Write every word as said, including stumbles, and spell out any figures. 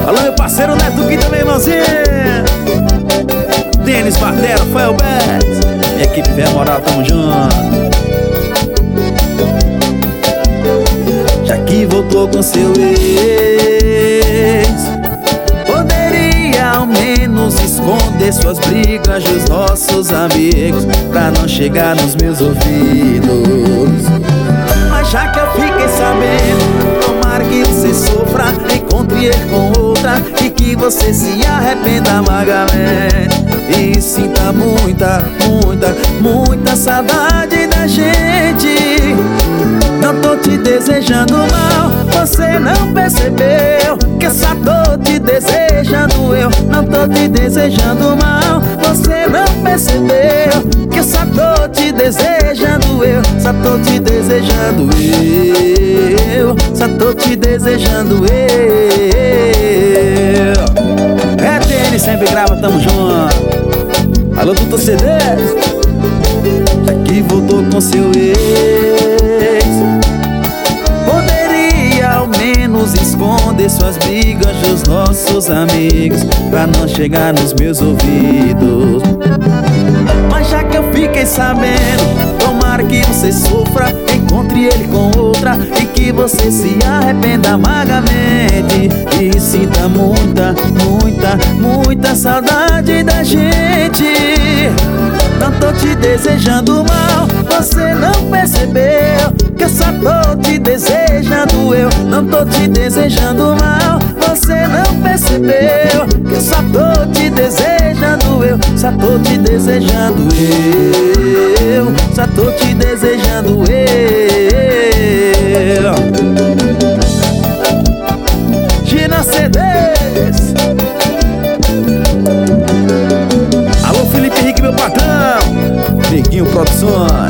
Alô, meu parceiro Neto aqui também, irmãozinho. Denis Batera, Rafael Betts, minha equipe Vé Moral, tamo junto. Já que voltou com seu ex, poderia ao menos esconder suas brigas dos nossos amigos, pra não chegar nos meus ouvidos. Mas já que eu fiquei sabendo, tomara que você sofra, encontre ele com outra e que você se arrependa amargamente e sinta muita, muita, muita saudade da gente. Não tô te desejando mal, você não percebeu que eu só tô te desejando eu. Não tô te desejando mal, você não percebeu que eu só tô te desejando eu. Só tô te desejando eu, só tô te desejando eu. É Denis, sempre grava, tamo junto. Alô, Duto C Ds, já que voltou com seu ex, poderia ao menos esconder suas brigas dos nossos amigos, pra não chegar nos meus ouvidos. Mas já que eu fiquei sabendo, tomara que você sofra, encontre ele com outra e que você se arrependa amargamente e sinta muita, muita, muita saudade da gente. Não tô te desejando mal, você não percebeu que eu só tô te desejando eu. Não tô te desejando mal, você não percebeu que eu só tô te desejando eu. Só tô te desejando eu, só tô te desejando eu. Gina C Ds, alô Felipe Henrique, meu patrão, Neguinho Produções.